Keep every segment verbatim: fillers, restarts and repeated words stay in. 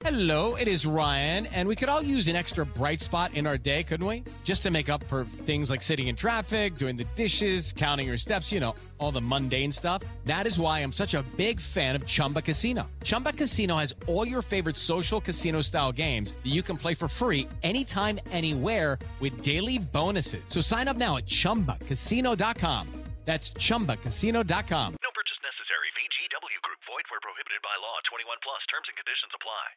Hello, it is Ryan, and we could all use an extra bright spot in our day, couldn't we? Just to make up for things like sitting in traffic, doing the dishes, counting your steps, you know, all the mundane stuff. That is why I'm such a big fan of Chumba Casino. Chumba Casino has all your favorite social casino-style games that you can play for free anytime, anywhere with daily bonuses. So sign up now at chumba casino dot com. That's chumba casino dot com. No purchase necessary. V G W Group. Void where prohibited by law. twenty-one plus. Terms and conditions apply.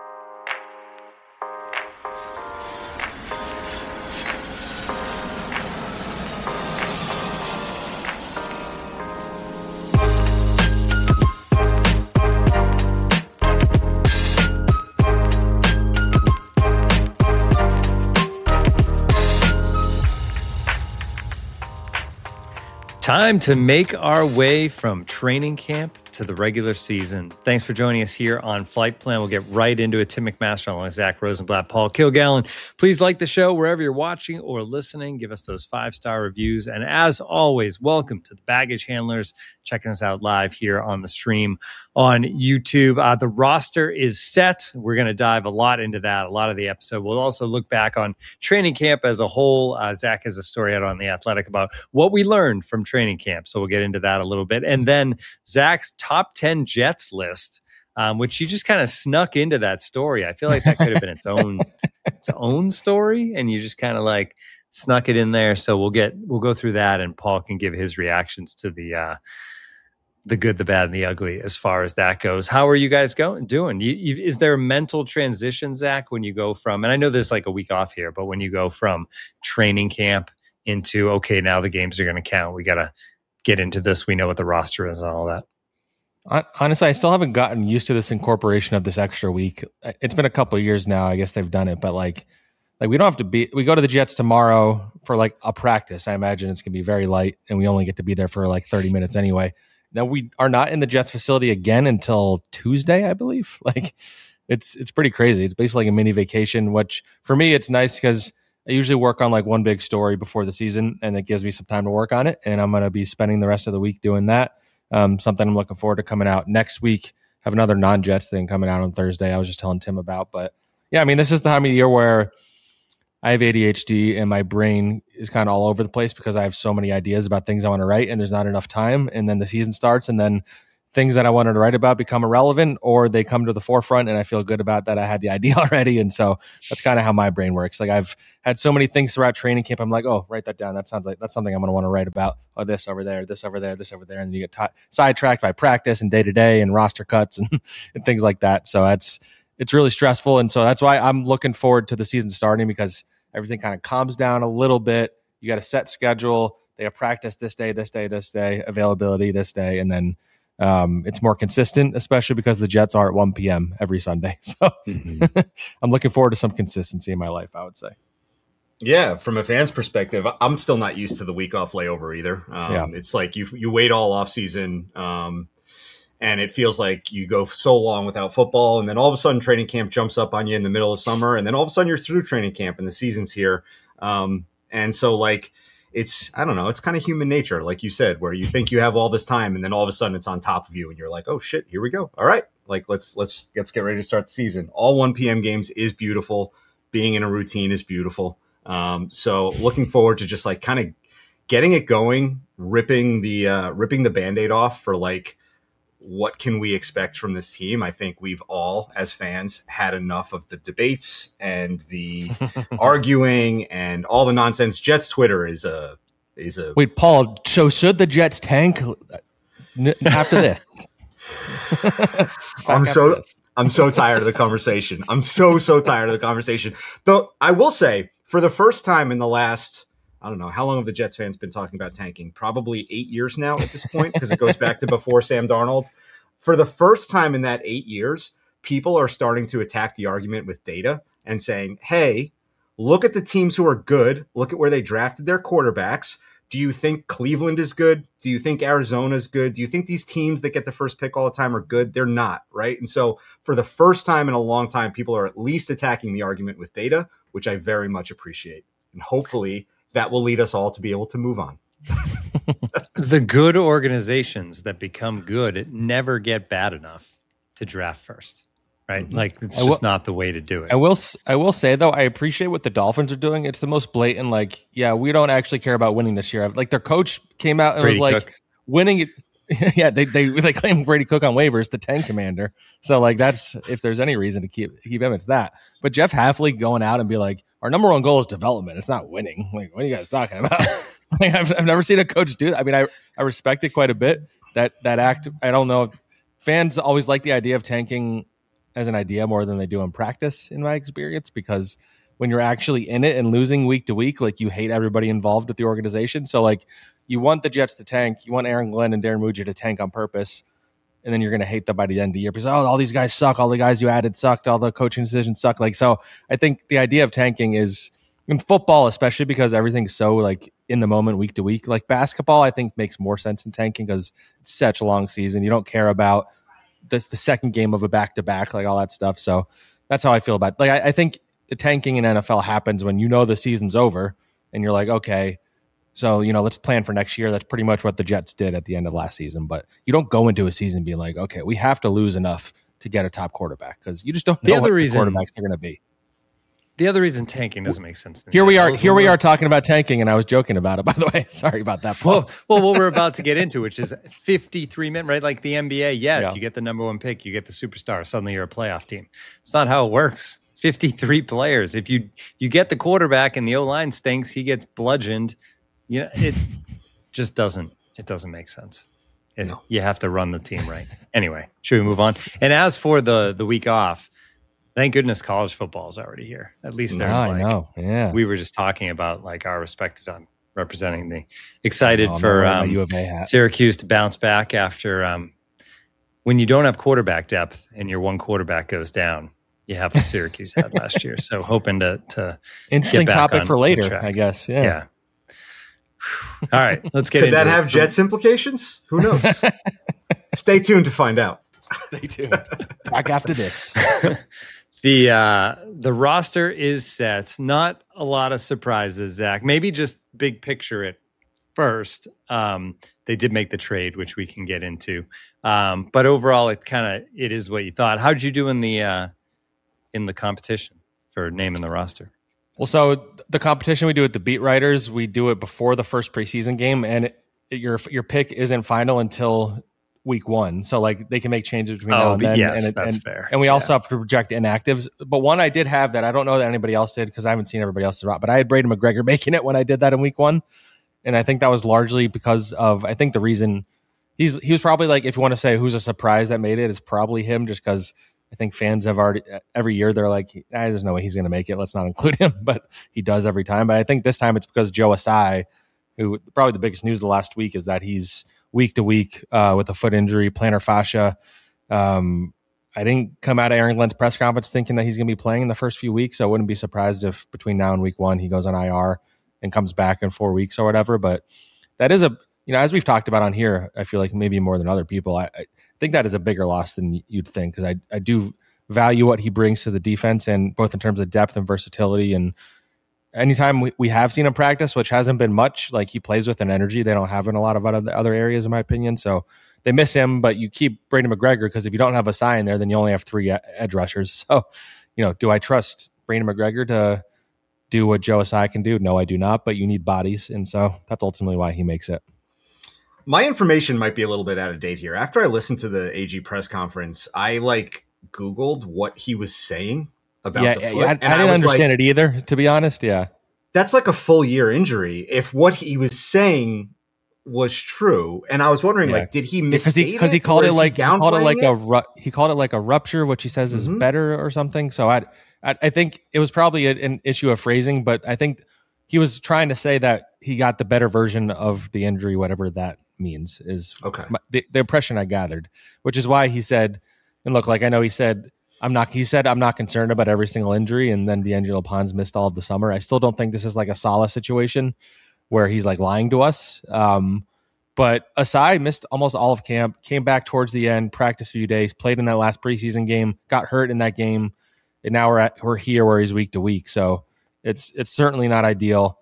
Time to make our way from training camp to the regular season. Thanks for joining us here on Flight Plan. We'll get right into it. Tim McMaster along with Zach Rosenblatt, Paul Kilgallen. Please like the show wherever you're watching or listening. Give us those five-star reviews. And as always, welcome to the Baggage Handlers, checking us out live here on the stream on YouTube. Uh, the roster is set. We're going to dive a lot into that, a lot of the episode. We'll also look back on training camp as a whole. Uh, Zach has a story out on The Athletic about what we learned from training camp. So we'll get into that a little bit. And then Zach's top ten Jets list, um, which you just kind of snuck into that story. I feel like that could have been its own its own story, and you just kind of like snuck it in there. So we'll get we'll go through that, and Paul can give his reactions to the uh, the good, the bad, and the ugly as far as that goes. How are you guys going doing? You, you, is there a mental transition, Zach, when you go from, and I know there's like a week off here, but when you go from training camp into, okay, now the games are going to count. We got to get into this. We know what the roster is and all that. Honestly, I still haven't gotten used to this incorporation of this extra week. It's been a couple of years now. I guess they've done it, but like, like we don't have to be. We go to the Jets tomorrow for like a practice. I imagine it's gonna be very light, and we only get to be there for like thirty minutes anyway. Now we are not in the Jets facility again until Tuesday, I believe. Like, it's it's pretty crazy. It's basically like a mini vacation. Which for me, it's nice because I usually work on like one big story before the season, and it gives me some time to work on it. And I'm gonna be spending the rest of the week doing that. Um, something I'm looking forward to coming out next week. Have another non-Jets thing coming out on Thursday. I was just telling Tim about, but yeah, I mean, this is the time of year where I have A D H D and my brain is kind of all over the place because I have so many ideas about things I want to write, and there's not enough time. And then the season starts, and then things that I wanted to write about become irrelevant, or they come to the forefront, and I feel good about that. I had the idea already. And so that's kind of how my brain works. Like, I've had so many things throughout training camp. I'm like, oh, write that down. That sounds like that's something I'm going to want to write about. Oh, this over there, this over there, this over there. And then you get t- sidetracked by practice and day to day and roster cuts and, and things like that. So that's, it's really stressful. And so that's why I'm looking forward to the season starting, because everything kind of calms down a little bit. You got a set schedule. They have practice this day, this day, this day, availability this day. And then Um, it's more consistent, especially because the Jets are at one p.m. every Sunday. So mm-hmm. I'm looking forward to some consistency in my life, I would say. Yeah, from a fan's perspective, I'm still not used to the week off layover either. Um, yeah. It's like you you wait all off season, um, and it feels like you go so long without football, and then all of a sudden training camp jumps up on you in the middle of summer, and then all of a sudden you're through training camp and the season's here. Um, and so like, it's, I don't know, it's kind of human nature, like you said, where you think you have all this time and then all of a sudden it's on top of you and you're like, oh shit, here we go. All right. Like, let's, let's, let's get ready to start the season. All one p.m. games is beautiful. Being in a routine is beautiful. Um, so looking forward to just like kind of getting it going, ripping the, uh, ripping the Band-Aid off for like, what can we expect from this team? I think we've all, as fans, had enough of the debates and the arguing and all the nonsense. Jets Twitter is a is a wait, Paul. So should the Jets tank after this? I'm so this. I'm so tired of the conversation. I'm so so tired of the conversation. Though I will say, for the first time in the last, I don't know, how long have the Jets fans been talking about tanking? Probably eight years now at this point, because it goes back to before Sam Darnold. For the first time in that eight years, people are starting to attack the argument with data and saying, hey, look at the teams who are good. Look at where they drafted their quarterbacks. Do you think Cleveland is good? Do you think Arizona is good? Do you think these teams that get the first pick all the time are good? They're not, right? And so for the first time in a long time, people are at least attacking the argument with data, which I very much appreciate. And hopefully that will lead us all to be able to move on. The good organizations that become good never get bad enough to draft first. right? Like it's just will, not the way to do it. I will I will say though, I appreciate what the Dolphins are doing. It's the most blatant, like, yeah, we don't actually care about winning this year. Like their coach came out and Brady was like, Cook. winning it. yeah, they they they claim Brady Cook on waivers, the tank commander. So like that's if there's any reason to keep keep him, it's that. But Jeff Hafley going out and be like, our number one goal is development. It's not winning. Like, what are you guys talking about? like, I've I've never seen a coach do that. I mean, I I respect it quite a bit. That that act. I don't know. Fans always like the idea of tanking as an idea more than they do in practice, in my experience, because when you're actually in it and losing week to week, like you hate everybody involved with the organization. So like. You want the Jets to tank. You want Aaron Glenn and Darren Muja to tank on purpose. And then you're going to hate them by the end of the year because, oh, all these guys suck. All the guys you added sucked. All the coaching decisions suck. Like, so I think the idea of tanking is in football, especially because everything's so like in the moment week to week, like basketball, I think makes more sense in tanking because it's such a long season. You don't care about this, the second game of a back to back, like all that stuff. So that's how I feel about it. Like, I, I think the tanking in N F L happens when you know the season's over and you're like, okay, so, you know, let's plan for next year. That's pretty much what the Jets did at the end of last season. But you don't go into a season being like, okay, we have to lose enough to get a top quarterback because you just don't know the other what reason, the quarterbacks are going to be. The other reason tanking doesn't make sense. Here we are. Here we are talking about tanking, and I was joking about it, by the way. Sorry about that. Well, well, what we're about to get into, which is fifty-three men, right? Like the N B A, yes, yeah. You get the number one pick, you get the superstar. Suddenly you're a playoff team. It's not how it works. fifty-three players. If you you get the quarterback and the O-line stinks, he gets bludgeoned. You know, it just doesn't, it doesn't make sense. It, no. You have to run the team right. Anyway, should we move on? And as for the the week off, thank goodness college football is already here. At least there's no, like, I know. Yeah. We were just talking about like our respected on representing the excited oh, for um, U of A hat. Syracuse to bounce back after um, when you don't have quarterback depth and your one quarterback goes down. You have what Syracuse had last year. So hoping to, to interesting get back topic on for later, I guess. Yeah. Yeah. All right, let's get Could into that it. have Jets implications? Who knows? Stay tuned to find out. Stay tuned. Back after this. the uh, the roster is set. Not a lot of surprises, Zach. Maybe just big picture it first. Um, they did make the trade, which we can get into. Um, but overall, it kind of it is what you thought. How did you do in the uh, in the competition for naming the roster? Well, so the competition we do with the beat writers, we do it before the first preseason game, and it, your your pick isn't final until week one. So like they can make changes between oh, now and then. Yes, and it, that's and, fair. And we also yeah. have to project inactives. But one I did have that I don't know that anybody else did because I haven't seen everybody else's route. But I had Braden McGregor making it when I did that in week one, and I think that was largely because of I think the reason he's he was probably like if you want to say who's a surprise that made it, it's probably him just because. I think fans have already every year they're like, ah, there's no way he's going to make it. Let's not include him, but he does every time. But I think this time it's because Joe Asai, who probably the biggest news of the last week is that he's week to week uh, with a foot injury, plantar fascia. Um, I didn't come out of Aaron Glenn's press conference thinking that he's going to be playing in the first few weeks. So I wouldn't be surprised if between now and week one he goes on I R and comes back in four weeks or whatever. But that is a you know as we've talked about on here, I feel like maybe more than other people. I, I I think that is a bigger loss than you'd think because I, I do value what he brings to the defense and both in terms of depth and versatility. And anytime we, we have seen him practice, which hasn't been much, like he plays with an energy they don't have in a lot of other, other areas, in my opinion. So they miss him, but you keep Braden McGregor because if you don't have a sign there, then you only have three edge rushers. So, you know, do I trust Braden McGregor to do what Joe Asai can do? No, I do not, but you need bodies. And so that's ultimately why he makes it. My information might be a little bit out of date here. After I listened to the A G press conference, I like Googled what he was saying about yeah, the foot. Yeah, I, and I didn't I understand like, it either, to be honest. Yeah. That's like a full year injury. If what he was saying was true. And I was wondering, yeah. like, did he misstate Because he, he called it like, he called it like it? a, ru- he called it like a rupture, which he says is mm-hmm. better or something. So I, I, I think it was probably a, an issue of phrasing, but I think he was trying to say that he got the better version of the injury, whatever that means is okay. my, the, the impression I gathered, which is why he said, and look, like I know he said, I'm not, he said, I'm not concerned about every single injury. And then D'Angelo Pons missed all of the summer. I still don't think this is like a Saleh situation where he's like lying to us. Um, but Asai missed almost all of camp, came back towards the end, practiced a few days, played in that last preseason game, got hurt in that game. And now we're at, we're here where he's week to week. So it's, it's certainly not ideal.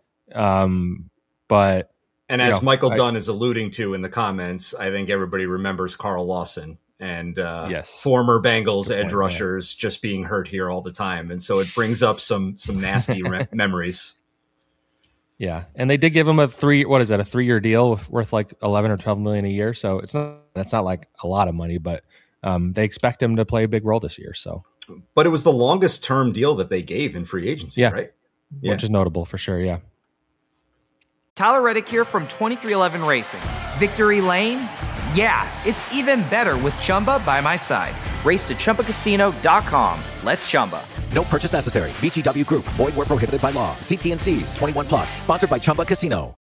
Um, but, And as you know, Michael I, Dunn is alluding to in the comments, I think everybody remembers Carl Lawson and uh, yes. former Bengals Good edge point, rushers man. just being hurt here all the time. And so it brings up some some nasty re- memories. Yeah, and they did give him a three. What is that? A three-year deal worth like eleven or twelve million a year. So it's not that's not like a lot of money, but um, they expect him to play a big role this year. So, but it was the longest term deal that they gave in free agency, yeah. right? Yeah, which is notable for sure. Yeah. Tyler Reddick here from twenty-three eleven Racing. Victory Lane? Yeah, it's even better with Chumba by my side. Race to Chumba Casino dot com. Let's Chumba. No purchase necessary. V G W Group. Void where prohibited by law. See T and C's. twenty-one plus. Sponsored by Chumba Casino.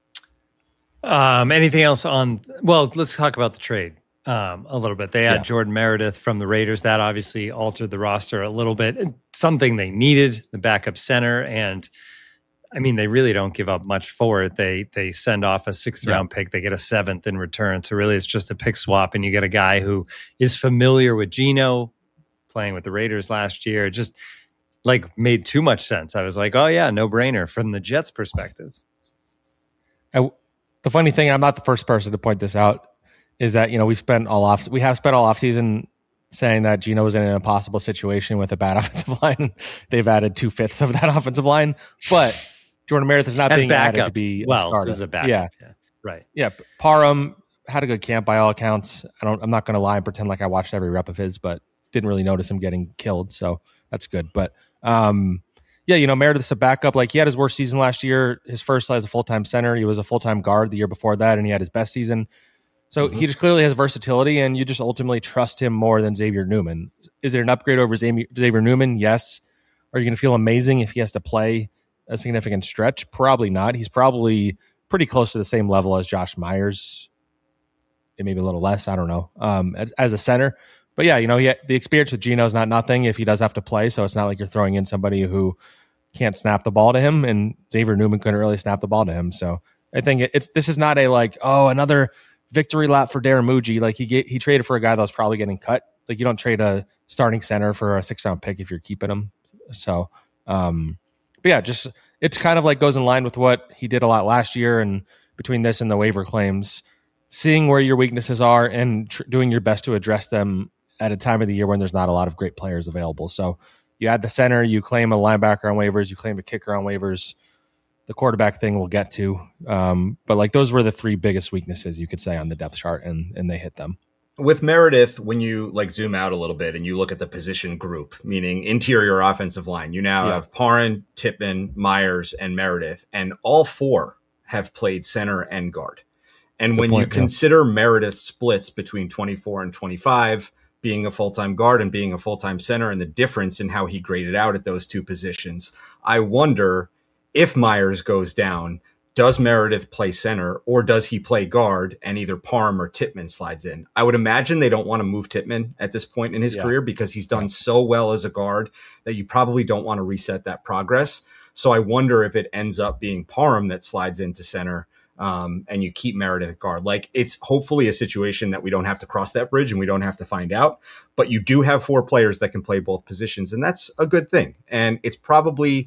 Um, anything else on... Well, let's talk about the trade um, a little bit. They had yeah. Jordan Meredith from the Raiders. That obviously altered the roster a little bit. Something they needed, the backup center. And, I mean, they really don't give up much for it. They they send off a sixth-round yeah. pick. They get a seventh in return. So really it's just a pick swap, and you get a guy who is familiar with Geno, playing with the Raiders last year. It just like made too much sense. I was like, oh yeah, no brainer from the Jets perspective. I, the funny thing, I'm not the first person to point this out, is that, you know, we spent all off, we have spent all off season saying that Geno was in an impossible situation with a bad offensive line. They've added two fifths of that offensive line, but Jordan Meredith is not As being backup. added to be well, a starter. This is a backup. Yeah. yeah. Right. Yeah. Parham had a good camp by all accounts. I don't, I'm not going to lie and pretend like I watched every rep of his, but didn't really notice him getting killed, so that's good. But um, yeah, you know, Meredith's a backup. Like, he had his worst season last year. His first as a full-time center. He was a full-time guard the year before that, and he had his best season. So mm-hmm. he just clearly has versatility, and you just ultimately trust him more than Xavier Newman. Is it an upgrade over Xavier Newman? Yes. Are you going to feel amazing if he has to play a significant stretch? Probably not. He's probably pretty close to the same level as Josh Myers. It may be a little less. I don't know. Um, as, as a center. But yeah, you know, he, the experience with Geno is not nothing if he does have to play. So it's not like you're throwing in somebody who can't snap the ball to him, and Xavier Newman couldn't really snap the ball to him. So I think it's this is not a like, oh, another victory lap for Darren Muji. Like he get, he traded for a guy that was probably getting cut. Like you don't trade a starting center for a six round pick if you're keeping him. So, um, but yeah, just it's kind of like goes in line with what he did a lot last year, and between this and the waiver claims, seeing where your weaknesses are and tr- doing your best to address them at a time of the year when there's not a lot of great players available. So you add the center, you claim a linebacker on waivers, you claim a kicker on waivers. The quarterback thing we'll get to. Um, but like those were the three biggest weaknesses you could say on the depth chart, and and they hit them. With Meredith, when you like zoom out a little bit and you look at the position group, meaning interior offensive line, you now yeah. have Parham, Tippmann, Myers, and Meredith, and all four have played center and guard. And Good when point, you yeah. consider Meredith's splits between twenty-four and twenty-five, being a full-time guard and being a full-time center, and the difference in how he graded out at those two positions, I wonder if Myers goes down, does Meredith play center, or does he play guard and either Parham or Tippmann slides in? I would imagine they don't want to move Tippmann at this point in his yeah. career because he's done yeah. so well as a guard that you probably don't want to reset that progress. So I wonder if it ends up being Parham that slides into center, um, and you keep Meredith at guard. Like, it's hopefully a situation that we don't have to cross that bridge and we don't have to find out, but you do have four players that can play both positions, and that's a good thing. And it's probably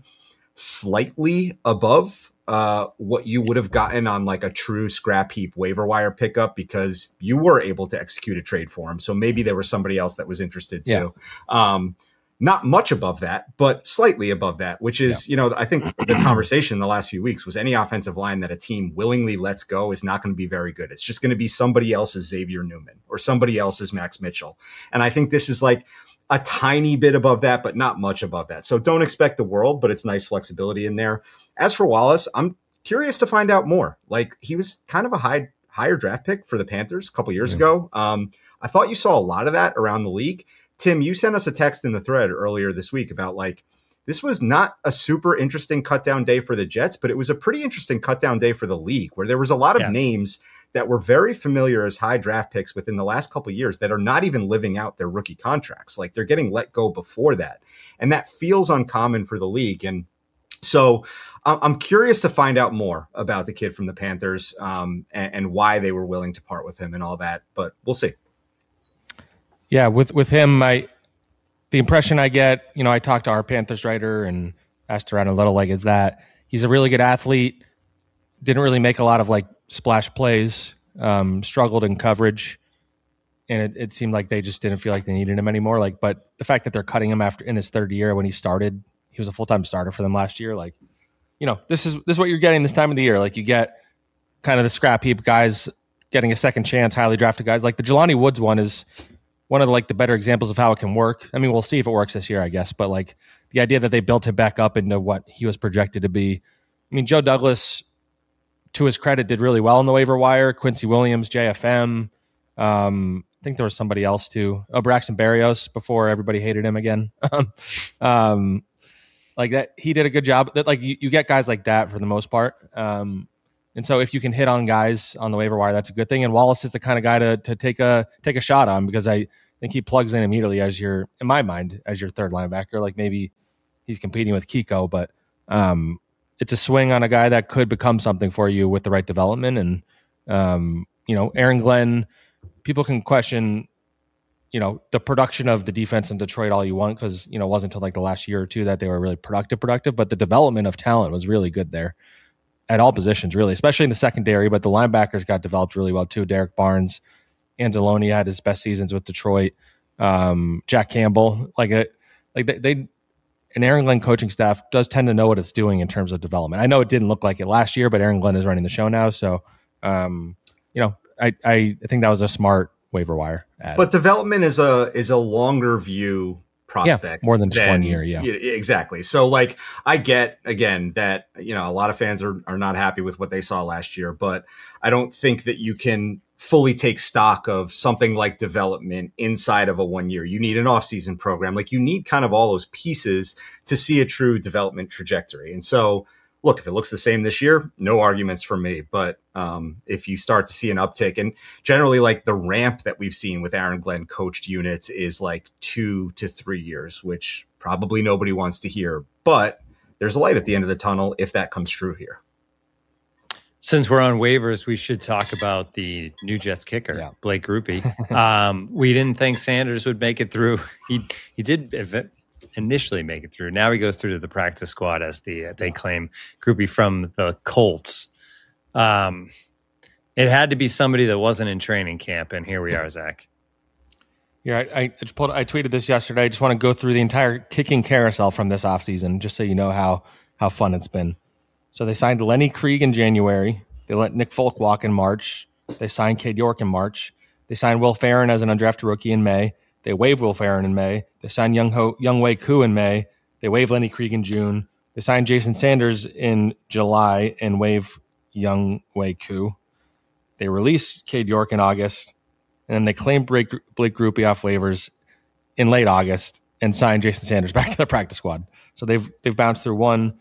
slightly above uh, what you would have gotten on like a true scrap heap waiver wire pickup, because you were able to execute a trade for him. So maybe there was somebody else that was interested too. Yeah. Um, not much above that, but slightly above that, which is, yeah. you know, I think the conversation in the last few weeks was any offensive line that a team willingly lets go is not going to be very good. It's just going to be somebody else's Xavier Newman or somebody else's Max Mitchell. And I think this is like a tiny bit above that, but not much above that. So don't expect the world, but it's nice flexibility in there. As for Wallace, I'm curious to find out more. Like, he was kind of a high, higher draft pick for the Panthers a couple years yeah. ago. Um, I thought you saw a lot of that around the league. Tim, you sent us a text in the thread earlier this week about like, this was not a super interesting cut down day for the Jets, but it was a pretty interesting cut down day for the league, where there was a lot of yeah. names that were very familiar as high draft picks within the last couple of years that are not even living out their rookie contracts. Like, they're getting let go before that. And that feels uncommon for the league. And so I'm curious to find out more about the kid from the Panthers, um, and, and why they were willing to part with him and all that, but we'll see. Yeah, with with him, I the impression I get, you know, I talked to our Panthers writer and asked around a little, like, is that he's a really good athlete, didn't really make a lot of like splash plays, um, struggled in coverage, and it, it seemed like they just didn't feel like they needed him anymore. Like, but the fact that they're cutting him after in his third year when he started, he was a full time starter for them last year. Like, you know, this is this is what you're getting this time of the year. Like, you get kind of the scrap heap guys getting a second chance, highly drafted guys. Like the Jelani Woods one is one of the, like the better examples of how it can work. I mean, we'll see if it works this year, I guess. But like the idea that they built him back up into what he was projected to be. I mean, Joe Douglas, to his credit, did really well on the waiver wire. Quincy Williams, J F M. Um, I think there was somebody else too. Oh, Braxton Berrios before everybody hated him again. um, like that, he did a good job. That like you, you get guys like that for the most part. Um, and so if you can hit on guys on the waiver wire, that's a good thing. And Wallace is the kind of guy to to take a take a shot on because I think he plugs in immediately as your, in my mind, as your third linebacker. Like maybe he's competing with Kiko, but um, it's a swing on a guy that could become something for you with the right development. And um, you know, Aaron Glenn. People can question, you know, the production of the defense in Detroit all you want because, you know, it wasn't until like the last year or two that they were really productive, productive. But the development of talent was really good there at all positions, really, especially in the secondary. But the linebackers got developed really well too. Derek Barnes, Anzalone had his best seasons with Detroit. Um, Jack Campbell, like a, like they, they, an Aaron Glenn coaching staff does tend to know what it's doing in terms of development. I know it didn't look like it last year, but Aaron Glenn is running the show now, so um, you know. I, I think that was a smart waiver wire ad. But development is a is a longer view prospect. Yeah, more than just than, one year, yeah. Exactly. So like I get again that, you know, a lot of fans are, are not happy with what they saw last year, but I don't think that you can fully take stock of something like development inside of a one year. You need an off-season program. Like you need kind of all those pieces to see a true development trajectory. And so look, if it looks the same this year, no arguments from me. But um, if you start to see an uptick, and generally like the ramp that we've seen with Aaron Glenn coached units is like two to three years, which probably nobody wants to hear. But there's a light at the end of the tunnel if that comes true here. Since we're on waivers, we should talk about the New Jets kicker, yeah. Blake Grupe. um, we didn't think Sanders would make it through. He he did initially make it through. Now he goes through to the practice squad as the they claim Grupe from the Colts. Um, it had to be somebody that wasn't in training camp, and here we are, Zach. Yeah, I, I just pulled. I tweeted this yesterday. I just want to go through the entire kicking carousel from this offseason, just so you know how how fun it's been. So they signed Lenny Krieg in January. They let Nick Folk walk in March. They signed Cade York in March. They signed Will Farron as an undrafted rookie in May. They waived Will Farron in May. They signed Young Ho, Young Wei Koo in May. They waived Lenny Krieg in June. They signed Jason Sanders in July and waived Young Wei Koo. They released Cade York in August. And then they claimed Blake, Blake Grupe off waivers in late August and signed Jason Sanders back to the practice squad. So they've they've bounced through one,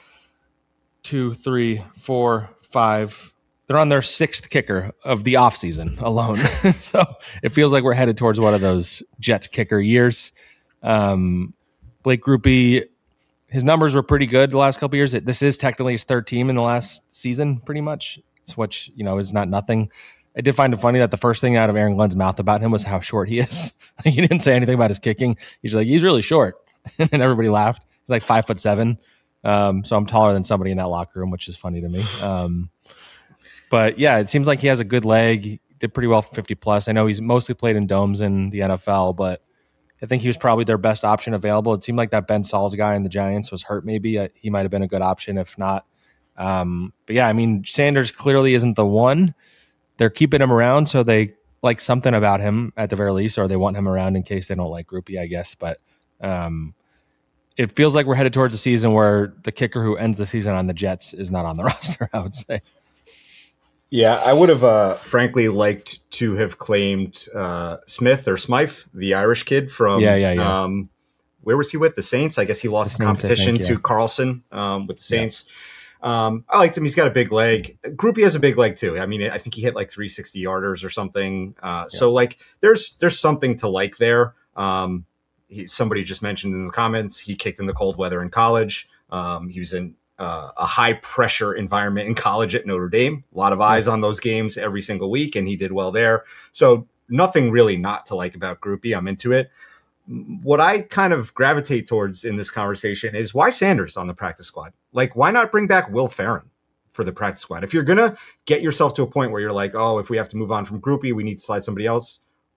two, three, four, five. They're on their sixth kicker of the offseason alone. So it feels like we're headed towards one of those Jets kicker years. Um, Blake Grupe, his numbers were pretty good the last couple of years. This is technically his third team in the last season, pretty much. It's which, you know, is not nothing. I did find it funny that the first thing out of Aaron Glenn's mouth about him was how short he is. He didn't say anything about his kicking. He's like, he's really short. And everybody laughed. He's like five foot seven. Um, so I'm taller than somebody in that locker room, which is funny to me. Um, But yeah, it seems like he has a good leg. He did pretty well for fifty plus. I know he's mostly played in domes in the N F L, but I think he was probably their best option available. It seemed like that Ben Sauls guy in the Giants was hurt maybe. Uh, he might have been a good option if not. Um, but yeah, I mean, Sanders clearly isn't the one. They're keeping him around, so they like something about him at the very least, or they want him around in case they don't like Grupe, I guess. But um, it feels like we're headed towards a season where the kicker who ends the season on the Jets is not on the roster, I would say. Yeah, I would have uh, frankly liked to have claimed uh, Smith or Smythe, the Irish kid from yeah, yeah, yeah. Um, where was he with? The Saints? I guess he lost the competition think, yeah. to Carlson um, with the Saints. Yeah. Um, I liked him. He's got a big leg. Grupe has a big leg too. I mean, I think he hit like three sixty yarders or something. Uh, yeah. So like there's there's something to like there. Um, he, somebody just mentioned in the comments, he kicked in the cold weather in college. Um, he was in Uh, a high pressure environment in college at Notre Dame, a lot of eyes on those games every single week, and he did well there. So nothing really not to like about Grupe. I'm into it. What I kind of gravitate towards in this conversation is why Sanders on the practice squad? Like, why not bring back Will Farron for the practice squad? If you're going to get yourself to a point where you're like, oh, if we have to move on from Grupe, we need to slide somebody else.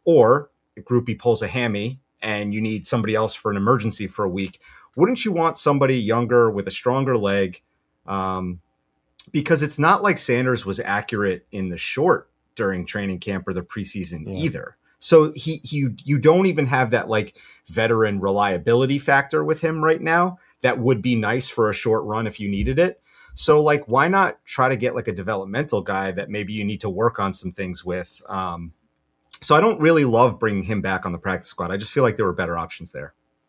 or a groupie pulls a hammy and you need somebody else for an emergency for a week, wouldn't you want somebody younger with a stronger leg? Um, because it's not like Sanders was accurate in the short during training camp or the preseason yeah. either. So he, he, you don't even have that like veteran reliability factor with him right now. That would be nice for a short run if you needed it. So like, why not try to get like a developmental guy that maybe you need to work on some things with? Um, so I don't really love bringing him back on the practice squad. I just feel like there were better options there.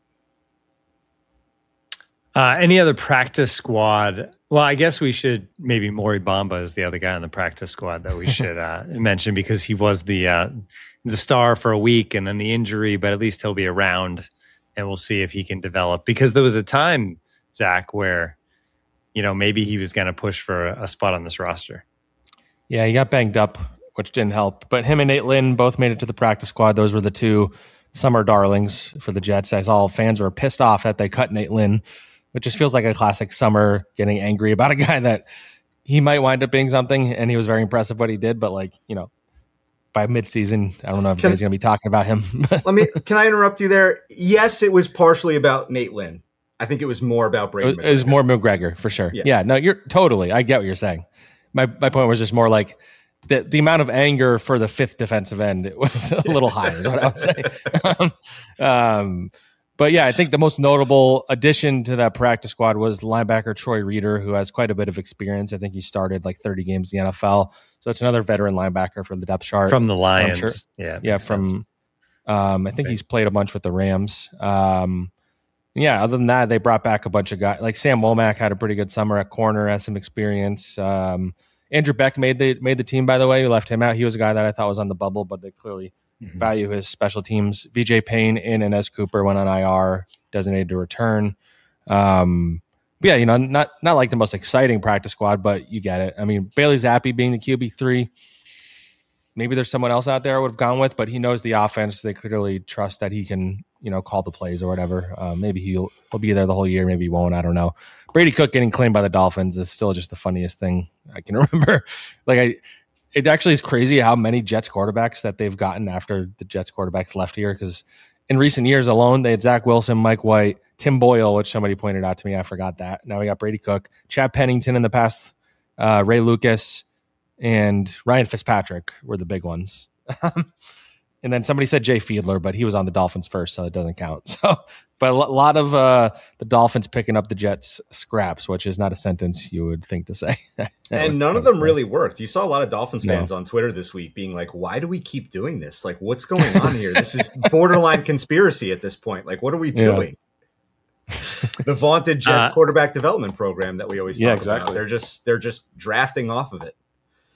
Uh, any other practice squad? Well, I guess we should, maybe Maury Bamba is the other guy on the practice squad that we should uh, mention, because he was the uh, the star for a week and then the injury, but at least he'll be around and we'll see if he can develop. Because there was a time, Zach, where, you know, maybe he was going to push for a, a spot on this roster. Yeah, he got banged up, which didn't help. But him and Nate Lynn both made it to the practice squad. Those were the two summer darlings for the Jets. I saw fans were pissed off that they cut Nate Lynn, which just feels like a classic summer getting angry about a guy that he might wind up being something, and he was very impressive what he did. But like, you know, by midseason, I don't know if anybody's going to be talking about him. Let me, can I interrupt you there? Yes, it was partially about Nate Lynn. I think it was more about Brady It was, it was more McGregor, for sure. Yeah. yeah, no, you're totally, I get what you're saying. My my point was just more like the, the amount of anger for the fifth defensive end, it was a little high, is what I would say. um, um, but yeah, I think the most notable addition to that practice squad was linebacker Troy Reeder, who has quite a bit of experience. I think he started like thirty games in the N F L. So it's another veteran linebacker for the depth chart. From the Lions. Sure. Yeah. Yeah. From, um, I think okay. he's played a bunch with the Rams. Um, yeah. Other than that, they brought back a bunch of guys. Like Sam Womack had a pretty good summer at corner, has some experience. Um, Andrew Beck made the made the team, by the way. We left him out. He was a guy that I thought was on the bubble, but they clearly mm-hmm. value his special teams. V J Payne and Inez Cooper went on I R, designated to return. Um, but yeah, you know, not not like the most exciting practice squad, but you get it. I mean, Bailey Zappi being the Q B three, maybe there's someone else out there I would have gone with, but he knows the offense. They clearly trust that he can, you know, call the plays or whatever. Uh, maybe he'll he'll be there the whole year. Maybe he won't. I don't know. Brady Cook getting claimed by the Dolphins is still just the funniest thing I can remember. Like I, it actually is crazy how many Jets quarterbacks that they've gotten after the Jets quarterbacks left here. Because in recent years alone, they had Zach Wilson, Mike White, Tim Boyle, which somebody pointed out to me. I forgot that. Now we got Brady Cook, Chad Pennington in the past, uh, Ray Lucas, and Ryan Fitzpatrick were the big ones. And then somebody said Jay Fiedler, but he was on the Dolphins first, so it doesn't count. So, but a lot of uh, the Dolphins picking up the Jets scraps, which is not a sentence you would think to say. And none of them really worked. You saw a lot of Dolphins fans no. on Twitter this week being like, why do we keep doing this? Like, what's going on here? This is borderline conspiracy at this point. Like, what are we doing? Yeah. The vaunted Jets uh, quarterback development program that we always talk yeah, exactly. about. They're just they're just drafting off of it.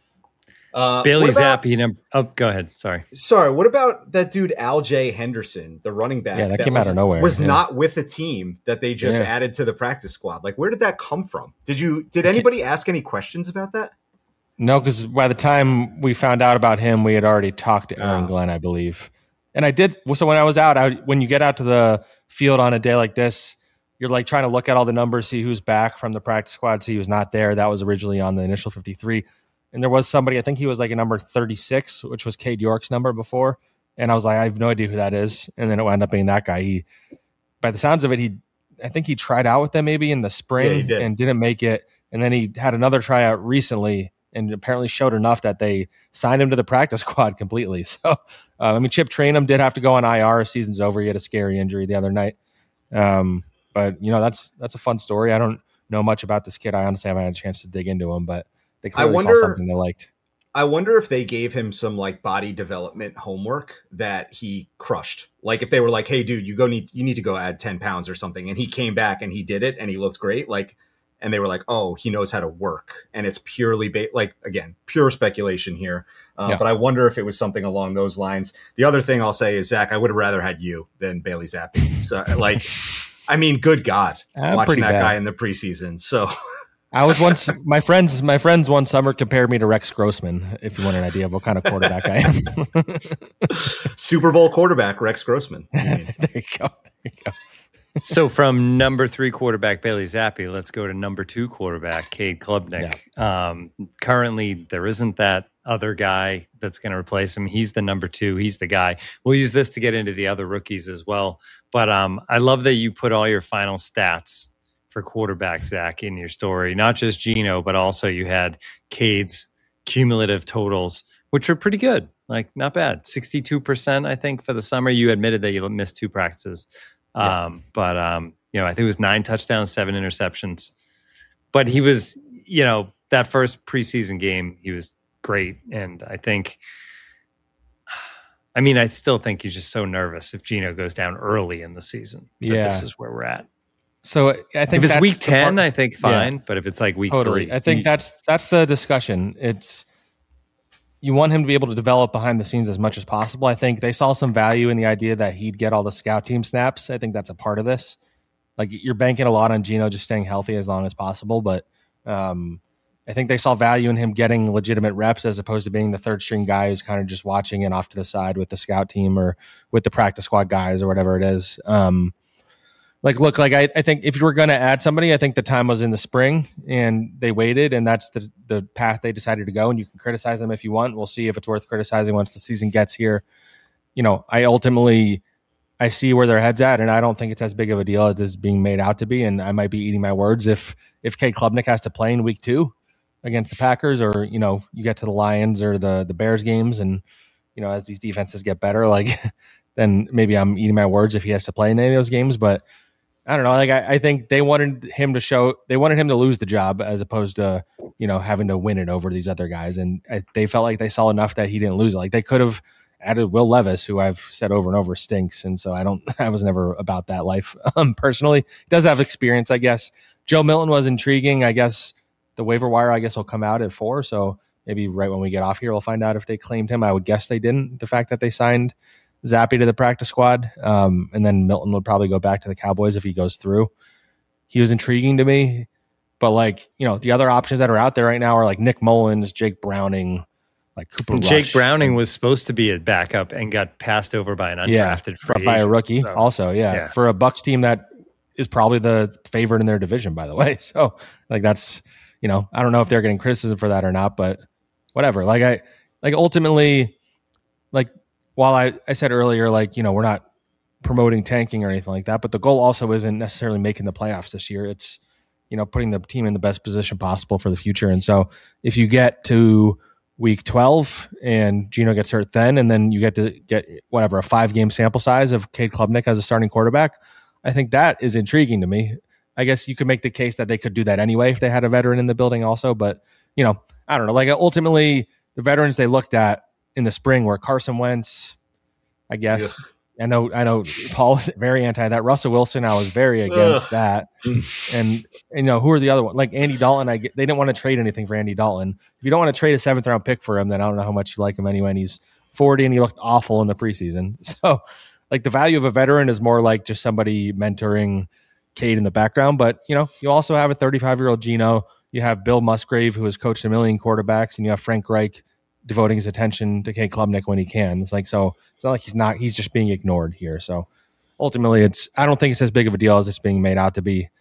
Uh, Bailey Zappi. Number, oh, go ahead. Sorry. Sorry. What about that dude, Al J. Henderson, the running back? Yeah, that, that came was, out of nowhere. Was yeah. not with a team that they just yeah. added to the practice squad. Like, where did that come from? Did you? Did anybody ask any questions about that? No, because by the time we found out about him, we had already talked to Aaron oh. Glenn, I believe. And I did. So when I was out, I, when you get out to the field on a day like this, you're like trying to look at all the numbers, see who's back from the practice squad. See who's not there. That was originally on the initial fifty-three. And there was somebody, I think he was like a number thirty-six, which was Cade York's number before. And I was like, I have no idea who that is. And then it wound up being that guy. He, by the sounds of it, he, I think he tried out with them maybe in the spring yeah, did. and didn't make it. And then he had another tryout recently and apparently showed enough that they signed him to the practice squad completely. So, uh, I mean, Chip Trainum did have to go on I R. Season's over. He had a scary injury the other night. Um, but, you know, that's that's a fun story. I don't know much about this kid. I honestly haven't had a chance to dig into him, but they clearly I wonder, saw something they liked. I wonder if they gave him some like body development homework that he crushed. Like if they were like, hey, dude, you go need you need to go add ten pounds or something. And he came back and he did it and he looked great. Like, and they were like, oh, he knows how to work. And it's purely ba- like, again, pure speculation here. Uh, yeah. But I wonder if it was something along those lines. The other thing I'll say is, Zach, I would have rather had you than Bailey Zappi. So like, I mean, good God, uh, watching that bad. guy in the preseason. So I was once my friends my friends one summer compared me to Rex Grossman, if you want an idea of what kind of quarterback I am. Super Bowl quarterback Rex Grossman. There you go. There you go. So from number three quarterback Bailey Zappi, let's go to number two quarterback Cade Klubnik. Yeah. Um, currently, there isn't that other guy that's going to replace him. He's the number two. He's the guy. We'll use this to get into the other rookies as well. But um, I love that you put all your final stats for quarterback, Zach, in your story. Not just Geno, but also you had Cade's cumulative totals, which were pretty good. Like, not bad. sixty-two percent, I think, for the summer. You admitted that you missed two practices. Yeah. Um, but, um, you know, I think it was nine touchdowns, seven interceptions. But he was, you know, that first preseason game, he was great. And I think, I mean, I still think he's just so nervous if Geno goes down early in the season. Yeah. This is where we're at. So I think if it's week ten, part, I think fine. Yeah. But if it's like week totally. three, I think that's that's the discussion. It's you want him to be able to develop behind the scenes as much as possible. I think they saw some value in the idea that he'd get all the scout team snaps. I think that's a part of this. Like you're banking a lot on Geno just staying healthy as long as possible, but um, I think they saw value in him getting legitimate reps as opposed to being the third string guy who's kind of just watching it off to the side with the scout team or with the practice squad guys or whatever it is. Um, Like, look, like I, I think if you were going to add somebody, I think the time was in the spring and they waited and that's the, the path they decided to go. And you can criticize them if you want. We'll see if it's worth criticizing once the season gets here. You know, I ultimately, I see where their head's at and I don't think it's as big of a deal as it's being made out to be. And I might be eating my words if, if Cade Klubnik has to play in week two against the Packers or, you know, you get to the Lions or the, the Bears games and, you know, as these defenses get better, like then maybe I'm eating my words if he has to play in any of those games. But I don't know. Like I, I think they wanted him to show, they wanted him to lose the job as opposed to, you know, having to win it over these other guys. And I, they felt like they saw enough that he didn't lose it. Like they could have added Will Levis, who I've said over and over stinks. And so I don't, I was never about that life um, personally. He does have experience, I guess. Joe Milton was intriguing. I guess the waiver wire, I guess, will come out at four. So maybe right when we get off here, we'll find out if they claimed him. I would guess they didn't. The fact that they signed Zappi to the practice squad. Um, and then Milton would probably go back to the Cowboys if he goes through. He was intriguing to me, but like, you know, the other options that are out there right now are like Nick Mullins, Jake Browning, like Cooper Rush. Jake Browning was supposed to be a backup and got passed over by an undrafted yeah, free by agent, a rookie. So, also, yeah, yeah, for a Bucs team that is probably the favorite in their division, by the way. So like, that's, you know, I don't know if they're getting criticism for that or not, but whatever. Like I, like ultimately, like, While I, I said earlier, like, you know, we're not promoting tanking or anything like that, but the goal also isn't necessarily making the playoffs this year. It's, you know, putting the team in the best position possible for the future. And so if you get to week twelve and Geno gets hurt then, and then you get to get whatever, a five game sample size of Cade Klubnik as a starting quarterback, I think that is intriguing to me. I guess you could make the case that they could do that anyway if they had a veteran in the building also, but, you know, I don't know. Like ultimately the veterans they looked at in the spring where Carson Wentz, I guess. Yeah. I know I know Paul was very anti that. Russell Wilson, I was very against Ugh. that. And, and, you know, who are the other ones? Like Andy Dalton, I get, they didn't want to trade anything for Andy Dalton. If you don't want to trade a seventh round pick for him, then I don't know how much you like him anyway. And he's forty and he looked awful in the preseason. So, like, the value of a veteran is more like just somebody mentoring Cade in the background. But, you know, you also have a thirty-five-year-old Geno. You have Bill Musgrave, who has coached a million quarterbacks, and you have Frank Reich devoting his attention to Cade Klubnik when he can. It's like, so it's not like he's not, he's just being ignored here. So ultimately it's, I don't think it's as big of a deal as it's being made out to be,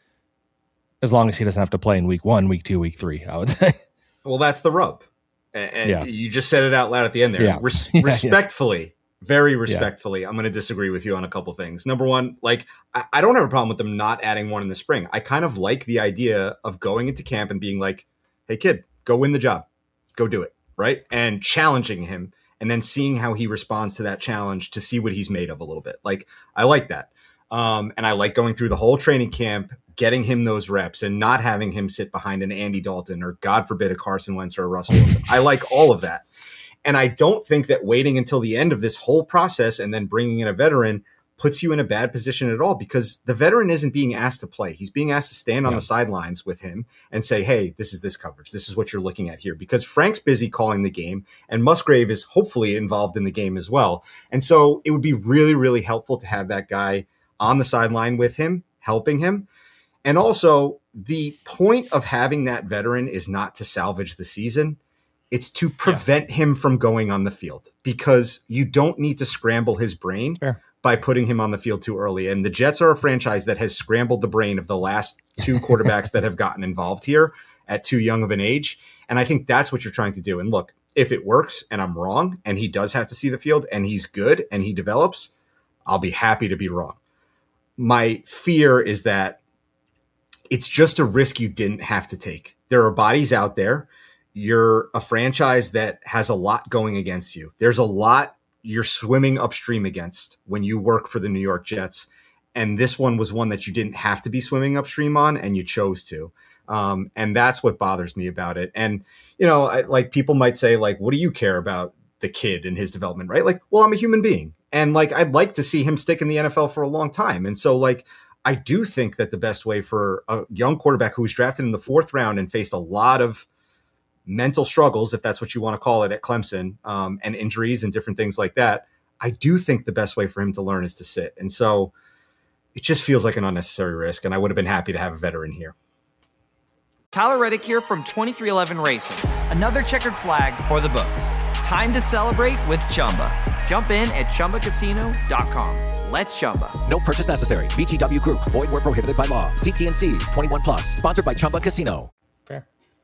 as long as he doesn't have to play in week one, week two, week three, I would say. Well, that's the rub. And, and yeah. you just said it out loud at the end there. Yeah. Res- yeah, respectfully, yeah. very respectfully, yeah. I'm going to disagree with you on a couple things. Number one, like, I, I don't have a problem with them not adding one in the spring. I kind of like the idea of going into camp and being like, hey kid, go win the job, go do it. Right. And challenging him and then seeing how he responds to that challenge to see what he's made of a little bit. Like, I like that. Um, and I like going through the whole training camp, getting him those reps and not having him sit behind an Andy Dalton or, God forbid, a Carson Wentz or a Russell Wilson. I like all of that. And I don't think that waiting until the end of this whole process and then bringing in a veteran puts you in a bad position at all, because the veteran isn't being asked to play. He's being asked to stand on yeah. the sidelines with him and say, hey, this is this coverage. This is what you're looking at here, because Frank's busy calling the game and Musgrave is hopefully involved in the game as well. And so it would be really, really helpful to have that guy on the sideline with him, helping him. And also, the point of having that veteran is not to salvage the season. It's to prevent yeah. him from going on the field, because you don't need to scramble his brain Fair. by putting him on the field too early. And the Jets are a franchise that has scrambled the brain of the last two quarterbacks that have gotten involved here at too young of an age. And I think that's what you're trying to do. And look, if it works and I'm wrong and he does have to see the field and he's good and he develops, I'll be happy to be wrong. My fear is that it's just a risk you didn't have to take. There are bodies out there. You're a franchise that has a lot going against you. There's a lot you're swimming upstream against when you work for the New York Jets. And this one was one that you didn't have to be swimming upstream on, and you chose to. Um, and that's what bothers me about it. And, you know, I, like people might say, like, what do you care about the kid and his development, right? Like, well, I'm a human being. And like, I'd like to see him stick in the N F L for a long time. And so like, I do think that the best way for a young quarterback who was drafted in the fourth round and faced a lot of mental struggles, if that's what you want to call it, at Clemson, um, and injuries and different things like that, I do think the best way for him to learn is to sit. And so it just feels like an unnecessary risk. And I would have been happy to have a veteran here. Tyler Reddick here from twenty-three eleven Racing. Another checkered flag for the books. Time to celebrate with Chumba. Jump in at chumba casino dot com. Let's Chumba. No purchase necessary. V G W Group. Void where prohibited by law. See T N Cs. twenty-one plus. Sponsored by Chumba Casino. Fair.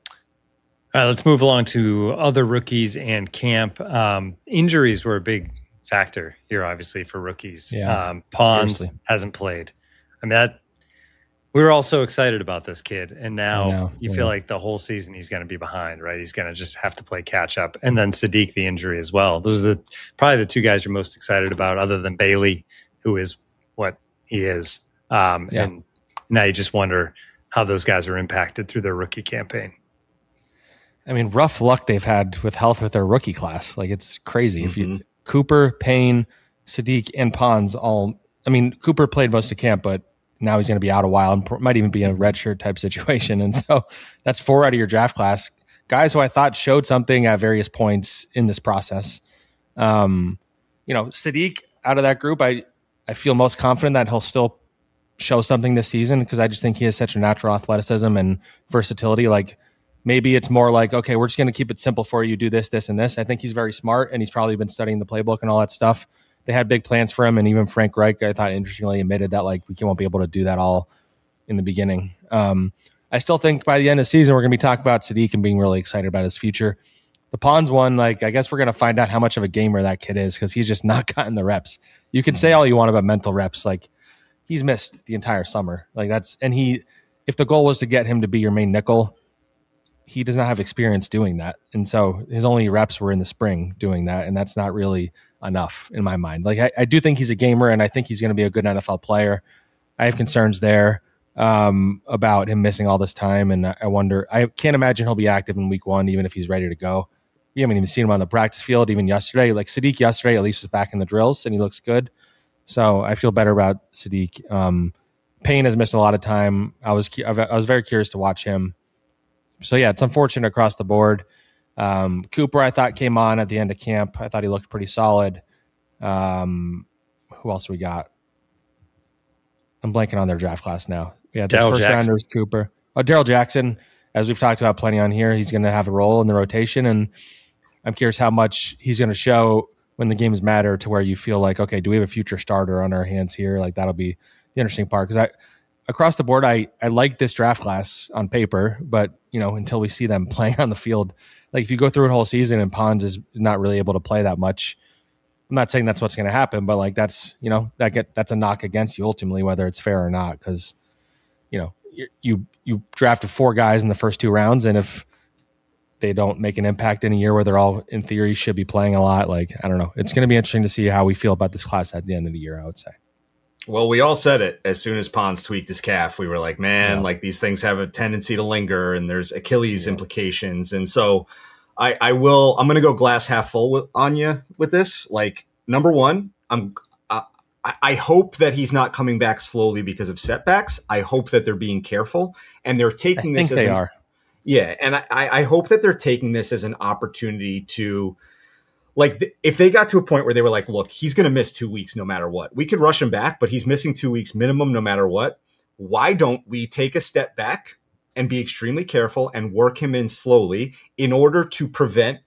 All right, let's move along to other rookies and camp. Um, injuries were a big factor here, obviously, for rookies. Yeah, um, Pons seriously. hasn't played. I mean, that we were all so excited about this kid, and now know, you yeah. feel like the whole season he's going to be behind, right? He's going to just have to play catch up, and then Sadiq, the injury as well. Those are the probably the two guys you're most excited about, other than Bailey, who is what he is. Um, Yeah. And now you just wonder how those guys are impacted through their rookie campaign. I mean, rough luck they've had with health with their rookie class. Like, it's crazy. Mm-hmm. If you Cooper, Payne, Sadiq, and Pons all. I mean, Cooper played most of camp, but now he's going to be out a while and might even be in a redshirt type situation. And so that's four out of your draft class. Guys who I thought showed something at various points in this process. Um, you know, Sadiq out of that group, I, I feel most confident that he'll still show something this season because I just think he has such a natural athleticism and versatility. Like, maybe it's more like, okay, we're just going to keep it simple for you. Do this, this, and this. I think he's very smart, and he's probably been studying the playbook and all that stuff. They had big plans for him, and even Frank Reich, I thought, interestingly admitted that like we won't be able to do that all in the beginning. Um, I still think by the end of the season, we're going to be talking about Sadiq and being really excited about his future. The Pons one, like I guess we're going to find out how much of a gamer that kid is because he's just not gotten the reps. You can say all you want about mental reps, like he's missed the entire summer. Like that's and he, if the goal was to get him to be your main nickel, he does not have experience doing that. And so his only reps were in the spring doing that. And that's not really enough in my mind. Like I, I do think he's a gamer and I think he's going to be a good N F L player. I have concerns there um, about him missing all this time. And I wonder, I can't imagine he'll be active in week one, even if he's ready to go. We haven't even seen him on the practice field, even yesterday. Like Sadiq yesterday, at least was back in the drills and he looks good. So I feel better about Sadiq. Um, Payne has missed a lot of time. I was, I was very curious to watch him. So yeah, it's unfortunate across the board. Um, Cooper, I thought came on at the end of camp. I thought he looked pretty solid. Um, who else we got? I'm blanking on their draft class now. Yeah, the Darryl first Jackson. rounders, Cooper. Oh, Darryl Jackson, as we've talked about plenty on here, he's going to have a role in the rotation, and I'm curious how much he's going to show when the games matter to where you feel like, okay, do we have a future starter on our hands here? Like that'll be the interesting part because I. Across the board, I, I like this draft class on paper, but you know, until we see them playing on the field, like if you go through a whole season and Pons is not really able to play that much, I'm not saying that's what's going to happen, but like that's you know that get that's a knock against you ultimately, whether it's fair or not, because you know you, you you drafted four guys in the first two rounds, and if they don't make an impact in a year where they're all in theory should be playing a lot, like I don't know, it's going to be interesting to see how we feel about this class at the end of the year. I would say. Well, we all said it as soon as Pons tweaked his calf. We were like, man, Yeah. like these things have a tendency to linger and there's Achilles yeah. implications. And so I, I will, I'm going to go glass half full with, on you with this. Like, number one, I'm, uh, I, I hope that he's not coming back slowly because of setbacks. I hope that they're being careful and they're taking I this think as they an, are. Yeah. And I, I hope that they're taking this as an opportunity to, like, th- if they got to a point where they were like, look, he's going to miss two weeks no matter what. We could rush him back, but he's missing two weeks minimum no matter what. Why don't we take a step back and be extremely careful and work him in slowly in order to prevent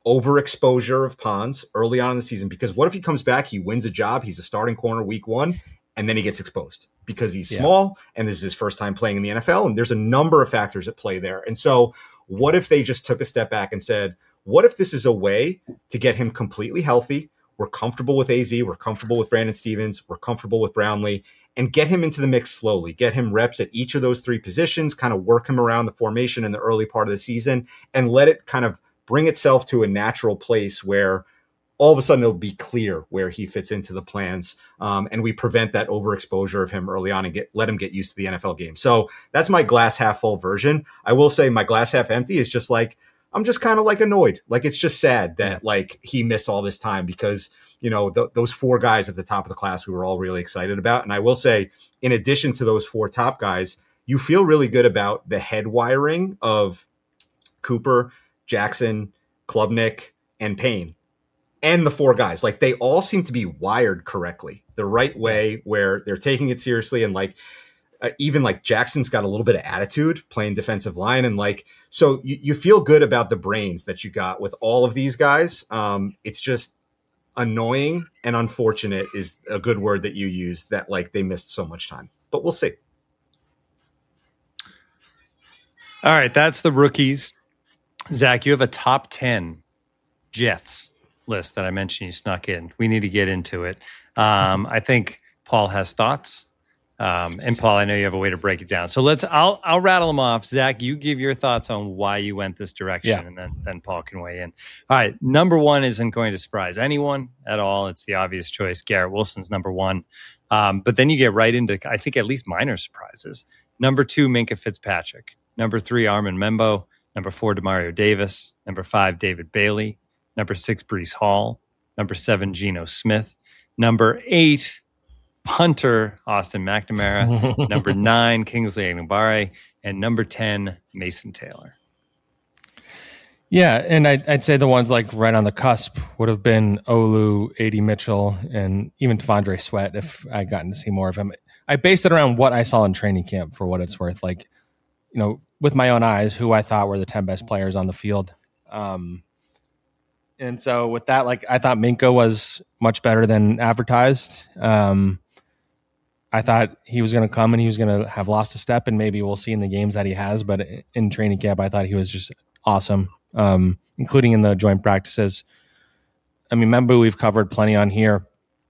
overexposure of Pons early on in the season, because what if he comes back, he wins a job, he's a starting corner week one, and then he gets exposed because he's yeah. small and this is his first time playing in the N F L. And there's a number of factors at play there. And so what if they just took a step back and said, what if this is a way to get him completely healthy? We're comfortable with A Z. We're comfortable with Brandon Stevens. We're comfortable with Brownlee, and get him into the mix slowly, get him reps at each of those three positions, kind of work him around the formation in the early part of the season, and let it kind of bring itself to a natural place where all of a sudden it'll be clear where he fits into the plans. Um, and we prevent that overexposure of him early on and get, let him get used to the N F L game. So that's my glass half full version. I will say my glass half empty is just like, I'm just kind of like annoyed. Like, it's just sad that like he missed all this time because, you know, th- those four guys at the top of the class, we were all really excited about. And I will say, in addition to those four top guys, you feel really good about the head wiring of Cooper, Jackson, Klubnik, and Payne, and the four guys. Like, they all seem to be wired correctly, the right way, where they're taking it seriously. And like, uh, even like Jackson's got a little bit of attitude playing defensive line. And like, so you, you feel good about the brains that you got with all of these guys. Um, it's just annoying and unfortunate is a good word that you use, that like they missed so much time, but we'll see. All right. That's the rookies. Zach, you have a top ten Jets list that I mentioned you snuck in. We need to get into it. Um, I think Paul has thoughts. Um, and Paul, I know you have a way to break it down. So let's, I'll, I'll rattle them off. Zach, you give your thoughts on why you went this direction, yeah. and then, then Paul can weigh in. All right. Number one isn't going to surprise anyone at all. It's the obvious choice. Garrett Wilson's number one. Um, but then you get right into, I think, at least minor surprises. Number two, Minkah Fitzpatrick. Number three, Armin Membo. Number four, Demario Davis. Number five, David Bailey. Number six, Breece Hall. Number seven, Geno Smith. Number eight, punter Austin McNamara. Number nine, Kingsley Enagbare. And number ten, Mason Taylor. Yeah, and I'd, I'd say the ones like right on the cusp would have been Olu, A D Mitchell, and even T'Vondre Sweat if I'd gotten to see more of him. I based it around what I saw in training camp for what it's worth. Like, you know, with my own eyes, who I thought were the ten best players on the field. Um, and so with that, like, I thought Minkah was much better than advertised. Um, I thought he was going to come and he was going to have lost a step, and maybe we'll see in the games that he has. But in training camp, I thought he was just awesome, um, including in the joint practices. I mean, remember, we've covered plenty on here.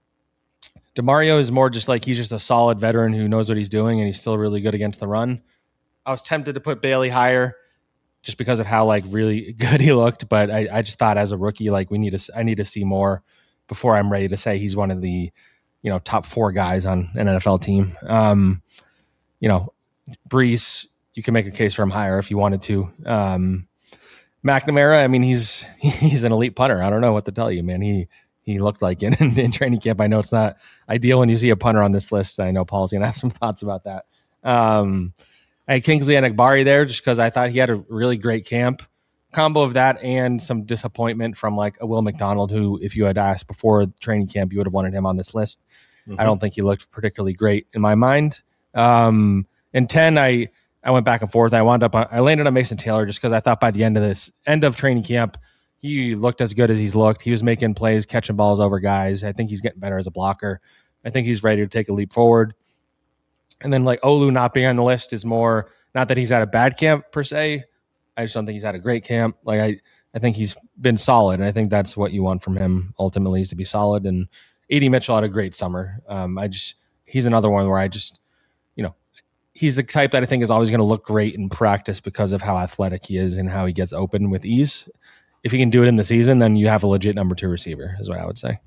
DeMario is more just like he's just a solid veteran who knows what he's doing, and he's still really good against the run. I was tempted to put Bailey higher just because of how like really good he looked, but I, I just thought as a rookie, like we need to, I need to see more before I'm ready to say he's one of the, you know, top four guys on an N F L team. Um, you know, Breece, you can make a case for him higher if you wanted to. Um, McNamara, I mean, he's he's an elite punter. I don't know what to tell you, man. He he looked like in, in training camp. I know it's not ideal when you see a punter on this list. I know Paul's going to have some thoughts about that. Um, I had Kingsley Enagbare there just because I thought he had a really great camp. Combo of that and some disappointment from like a Will McDonald, who, if you had asked before training camp, you would have wanted him on this list. Mm-hmm. I don't think he looked particularly great in my mind. Um, in ten, I I went back and forth. I wound up on, I landed on Mason Taylor just because I thought by the end of this end of training camp, he looked as good as he's looked. He was making plays, catching balls over guys. I think he's getting better as a blocker. I think he's ready to take a leap forward. And then like Olu not being on the list is more, not that he's had a bad camp per se. I just don't think he's had a great camp. Like I, I think he's been solid, and I think that's what you want from him ultimately, is to be solid. And A D Mitchell had a great summer. Um, I just he's another one where I just, you know, he's the type that I think is always going to look great in practice because of how athletic he is and how he gets open with ease. If he can do it in the season, then you have a legit number two receiver, is what I would say.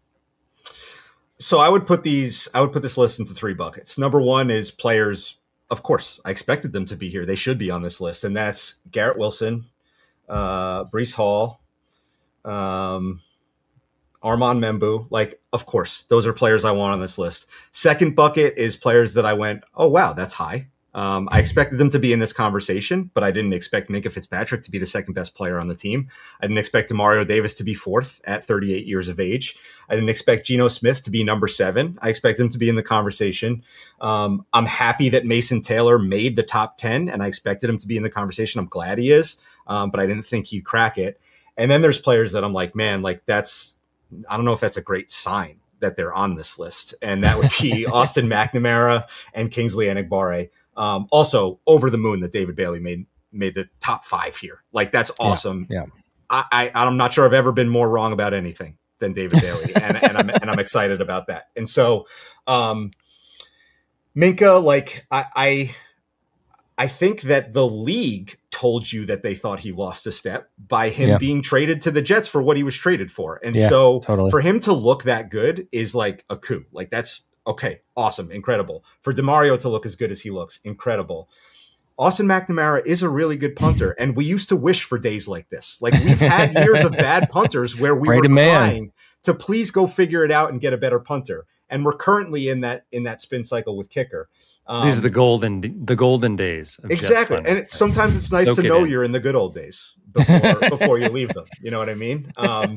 So I would put these, I would put this list into three buckets. Number one is players. Of course, I expected them to be here. They should be on this list. And that's Garrett Wilson, uh, Breece Hall, um, Armand Membu. Like, of course, those are players I want on this list. Second bucket is players that I went, oh, wow, that's high. Um, I expected them to be in this conversation, but I didn't expect Minkah Fitzpatrick to be the second best player on the team. I didn't expect Demario Davis to be fourth at thirty-eight years of age. I didn't expect Geno Smith to be number seven. I expect him to be in the conversation. Um, I'm happy that Mason Taylor made the top ten, and I expected him to be in the conversation. I'm glad he is, um, but I didn't think he'd crack it. And then there's players that I'm like, man, like that's, I don't know if that's a great sign that they're on this list. And that would be Austin McNamara and Kingsley Enagbare. Um, also over the moon that David Bailey made, made the top five here. Like that's awesome. Yeah. yeah. I, I, I'm not sure I've ever been more wrong about anything than David Bailey. and, and I'm, and I'm excited about that. And so, um, Minkah, like I, I, I think that the league told you that they thought he lost a step by him yeah. being traded to the Jets for what he was traded for. And yeah, so totally. For him to look that good is like a coup. Like that's okay. Awesome. Incredible. For DeMario to look as good as he looks. Incredible. Austin McNamara is a really good punter. And we used to wish for days like this. Like we've had years of bad punters where we Great were man. crying to please go figure it out and get a better punter. And we're currently in that, in that spin cycle with kicker. Um, These are the golden, the golden days. Of exactly. And it, sometimes it's nice Soak to know you're in the good old days before, before you leave them. You know what I mean? Um,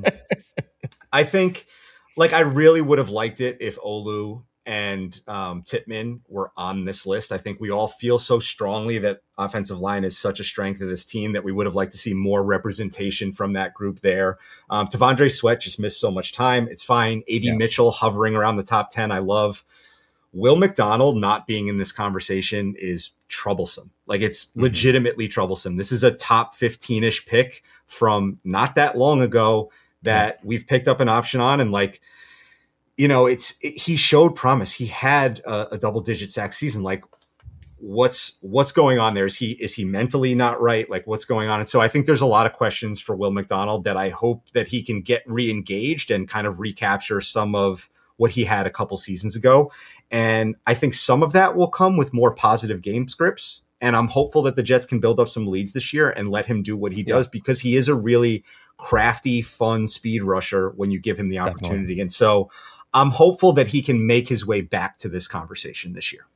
I think like, I really would have liked it if Olu and um, Tippmann were on this list. I think we all feel so strongly that offensive line is such a strength of this team that we would have liked to see more representation from that group there. Um, T'Vondre Sweat just missed so much time. It's fine. A D yeah. Mitchell hovering around the top ten. I love. Will McDonald not being in this conversation is troublesome. Like it's mm-hmm. legitimately troublesome. This is a top fifteen-ish pick from not that long ago that yeah. we've picked up an option on. And like, you know, it's, it, he showed promise. He had a, a double digit sack season. Like what's, what's going on there? Is he, is he mentally not right? Like what's going on? And so I think there's a lot of questions for Will McDonald that I hope that he can get re-engaged and kind of recapture some of what he had a couple seasons ago. And I think some of that will come with more positive game scripts. And I'm hopeful that the Jets can build up some leads this year and let him do what he does yeah. because he is a really crafty, fun speed rusher when you give him the opportunity. Definitely. And so I'm hopeful that he can make his way back to this conversation this year.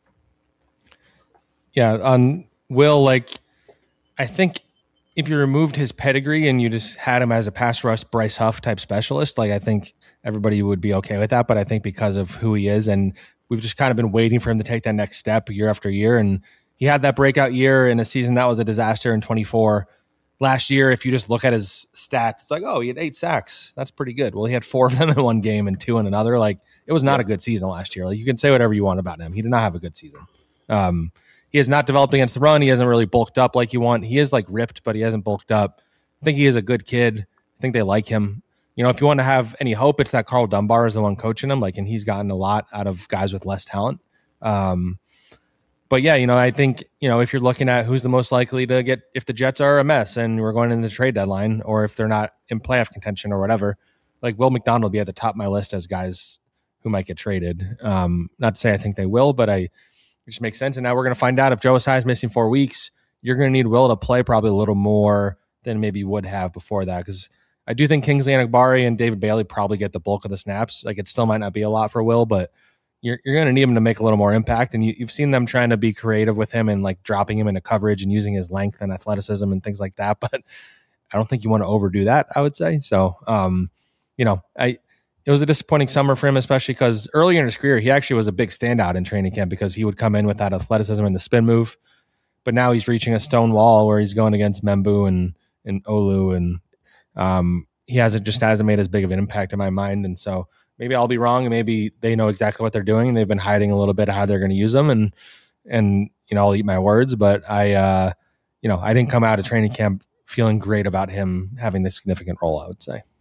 Yeah. On Will, like, I think if you removed his pedigree and you just had him as a pass rush Bryce Huff type specialist, like I think everybody would be okay with that. But I think because of who he is, and we've just kind of been waiting for him to take that next step year after year. And he had that breakout year in a season that was a disaster in twenty-four. Last year, if you just look at his stats, it's like, oh, he had eight sacks. That's pretty good. Well, he had four of them in one game and two in another. Like it was not yeah. a good season last year. Like you can say whatever you want about him. He did not have a good season. Um, he has not developed against the run. He hasn't really bulked up like you want. He is like ripped, but he hasn't bulked up. I think he is a good kid. I think they like him. You know, if you want to have any hope, it's that Carl Dunbar is the one coaching him. Like, and he's gotten a lot out of guys with less talent. Um, but yeah, you know, I think, you know, if you're looking at who's the most likely to get, if the Jets are a mess and we're going into the trade deadline, or if they're not in playoff contention or whatever, like Will McDonald will be at the top of my list as guys who might get traded. Um, not to say I think they will, but I, it just makes sense. And now we're going to find out if Joe Asai is missing four weeks, you're going to need Will to play probably a little more than maybe you would have before that. Because I do think Kingsley Enagbare and David Bailey probably get the bulk of the snaps. Like it still might not be a lot for Will, but you're you're going to need him to make a little more impact. And you, you've seen them trying to be creative with him and like dropping him into coverage and using his length and athleticism and things like that. But I don't think you want to overdo that, I would say. So, um, you know, I it was a disappointing summer for him, especially because earlier in his career, he actually was a big standout in training camp because he would come in with that athleticism and the spin move. But now he's reaching a stone wall where he's going against Membu and, and Olu, and um, he hasn't just hasn't made as big of an impact in my mind. And so maybe I'll be wrong, and maybe they know exactly what they're doing, and they've been hiding a little bit of how they're going to use them. And and you know, I'll eat my words, but I, uh, you know, I didn't come out of training camp feeling great about him having this significant role, I would say.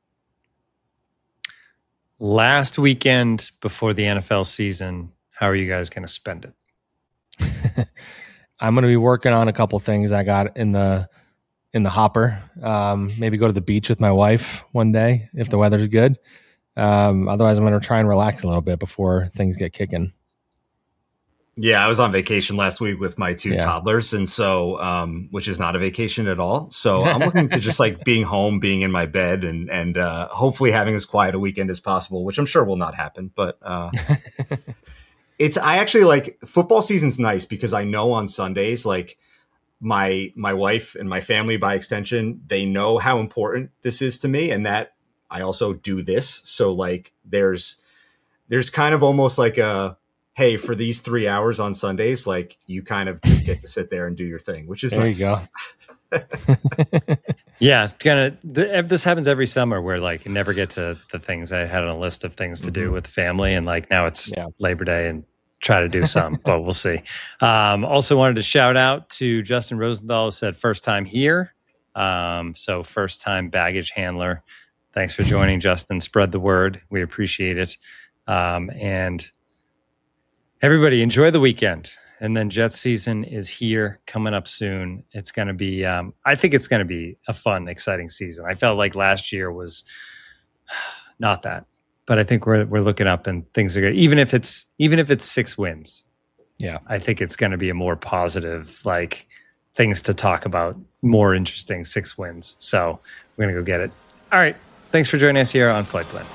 Last weekend before the N F L season, how are you guys going to spend it? I'm going to be working on a couple things I got in the in the hopper. Um, maybe go to the beach with my wife one day if the weather's good. Um, otherwise, I'm going to try and relax a little bit before things get kicking. Yeah, I was on vacation last week with my two Yeah. toddlers, and so um, which is not a vacation at all. So I'm looking to just like being home, being in my bed, and and uh, hopefully having as quiet a weekend as possible, which I'm sure will not happen. But uh, it's I actually like football season's nice because I know on Sundays, like my my wife and my family by extension, they know how important this is to me, and that I also do this. So like there's there's kind of almost like a hey, for these three hours on Sundays, like you kind of just get to sit there and do your thing, which is there nice. You go. Yeah, gonna. Th- this happens every summer where like you never get to the things I had on a list of things to mm-hmm. do with the family, and like now it's yeah. Labor Day and try to do some, but we'll see. Um, also wanted to shout out to Justin Rosenthal, who said first time here. Um, so first time baggage handler. Thanks for joining, Justin. Spread the word. We appreciate it. Um, and everybody enjoy the weekend. And then Jets season is here, coming up soon. It's going to be, um, I think it's going to be a fun, exciting season. I felt like last year was not that, but I think we're we're looking up and things are good. Even if it's even if it's six wins, yeah, I think it's going to be a more positive, like things to talk about, more interesting six wins. So we're going to go get it. All right, thanks for joining us here on Flight Plan.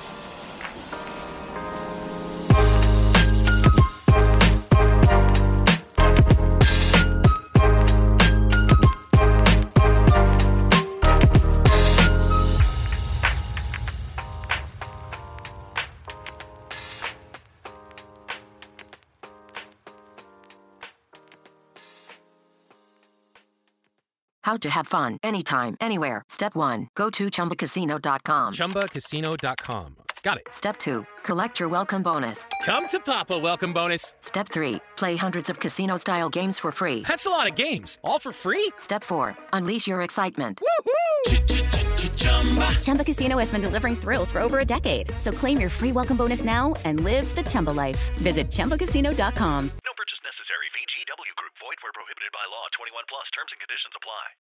How to have fun anytime, anywhere. Step one, go to chumba casino dot com. chumba casino dot com. Got it. Step two, collect your welcome bonus. Come to Papa welcome bonus. Step three, play hundreds of casino-style games for free. That's a lot of games. All for free? Step four, unleash your excitement. Woohoo! Chumba Casino has been delivering thrills for over a decade. So claim your free welcome bonus now and live the Chumba life. Visit chumba casino dot com. No purchase necessary. V G W Group. Void where prohibited by law. twenty-one plus. Terms and conditions apply.